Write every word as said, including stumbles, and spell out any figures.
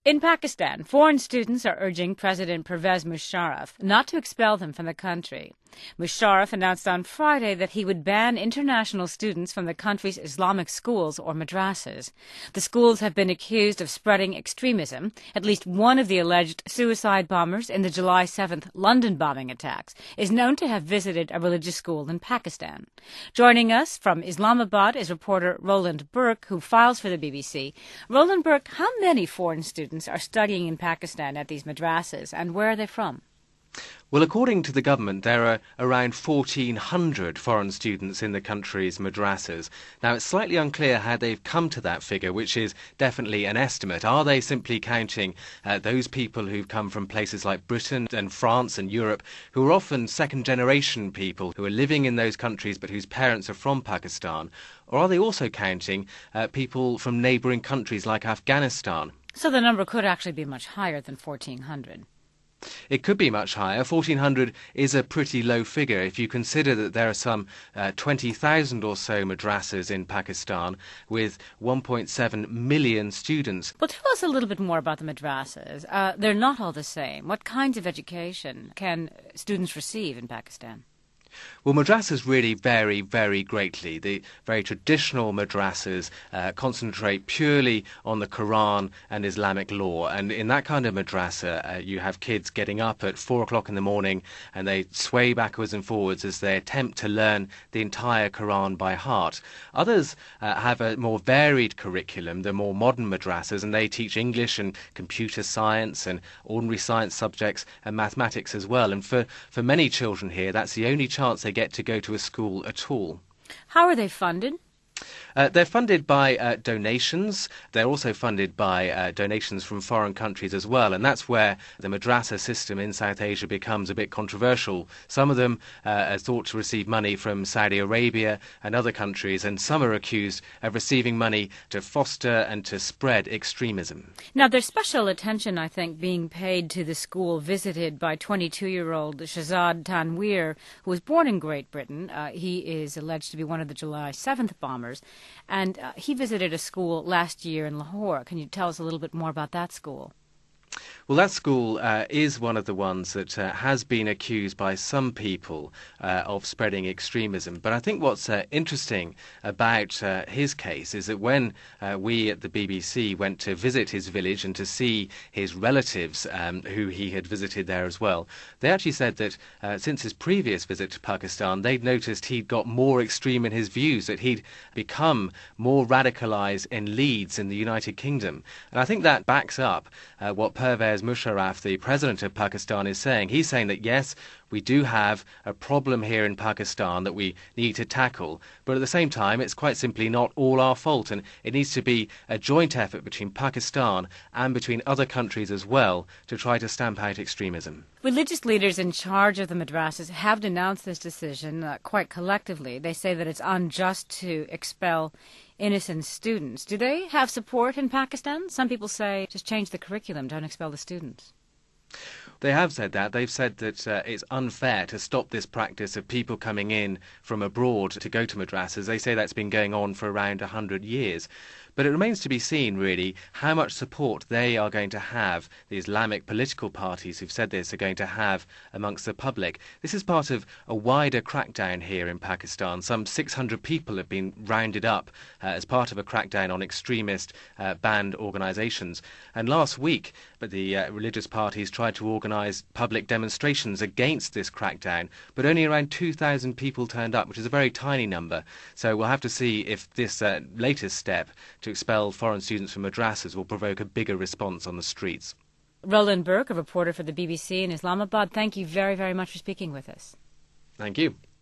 In Pakistan, foreign students are urging President Pervez Musharraf not to expel them from the country. Musharraf announced on Friday that he would ban international students from the country's Islamic schools or madrasas. The schools have been accused of spreading extremism. At least one of the alleged suicide bombers in the July seventh London bombing attacks is known to have visited a religious school in Pakistan. Joining us from Islamabad is reporter Roland Burke, who files for the B B C. Roland Burke, how many foreign students are studying in Pakistan at these madrasas, and where are they from? Well, according to the government, there are around fourteen hundred foreign students in the country's madrasas. Now, it's slightly unclear how they've come to that figure, which is definitely an estimate. Are they simply counting uh, those people who've come from places like Britain and France and Europe, who are often second-generation people who are living in those countries but whose parents are from Pakistan? Or are they also counting uh, people from neighbouring countries like Afghanistan? So the number could actually be much higher than fourteen hundred. It could be much higher. fourteen hundred is a pretty low figure if you consider that there are some uh, twenty thousand or so madrasas in Pakistan with one point seven million students. Well, tell us a little bit more about the madrasas. Uh, they're not all the same. What kinds of education can students receive in Pakistan? Well, madrasas really vary very greatly. The very traditional madrasas uh, concentrate purely on the Quran and Islamic law. And in that kind of madrasa, uh, you have kids getting up at four o'clock in the morning and they sway backwards and forwards as they attempt to learn the entire Quran by heart. Others uh, have a more varied curriculum, the more modern madrasas, and they teach English and computer science and ordinary science subjects and mathematics as well. And for, for many children here, that's the only chance they get to go to a school at all. How are they funded? Uh, they're funded by uh, donations. They're also funded by uh, donations from foreign countries as well, and that's where the madrasa system in South Asia becomes a bit controversial. Some of them uh, are thought to receive money from Saudi Arabia and other countries, and some are accused of receiving money to foster and to spread extremism. Now, there's special attention, I think, being paid to the school visited by twenty-two-year-old Shahzad Tanweer, who was born in Great Britain. Uh, he is alleged to be one of the July seventh bombers. And uh, he visited a school last year in Lahore. Can you tell us a little bit more about that school? Well, that school uh, is one of the ones that uh, has been accused by some people uh, of spreading extremism. But I think what's uh, interesting about uh, his case is that when uh, we at the B B C went to visit his village and to see his relatives um, who he had visited there as well, they actually said that uh, since his previous visit to Pakistan, they'd noticed he'd got more extreme in his views, that he'd become more radicalised in Leeds in the United Kingdom. And I think that backs up uh, what Pervez Musharraf, the president of Pakistan, is saying. He's saying that, yes, we do have a problem here in Pakistan that we need to tackle, but at the same time, it's quite simply not all our fault, and it needs to be a joint effort between Pakistan and between other countries as well to try to stamp out extremism. Religious leaders in charge of the madrasas have denounced this decision uh, quite collectively. They say that it's unjust to expel innocent students. Do they have support in Pakistan? Some people say just change the curriculum, don't expel the students. They have said that. They've said that uh, it's unfair to stop this practice of people coming in from abroad to go to madrasas. They say that's been going on for around one hundred years. But it remains to be seen, really, how much support they are going to have, the Islamic political parties who've said this are going to have amongst the public. This is part of a wider crackdown here in Pakistan. Some six hundred people have been rounded up uh, as part of a crackdown on extremist uh, banned organisations. And last week, but the uh, religious parties tried to organise public demonstrations against this crackdown, but only around two thousand people turned up, which is a very tiny number. So we'll have to see if this uh, latest step to expel foreign students from madrasas will provoke a bigger response on the streets. Roland Burke, a reporter for the B B C in Islamabad, thank you very, very much for speaking with us. Thank you.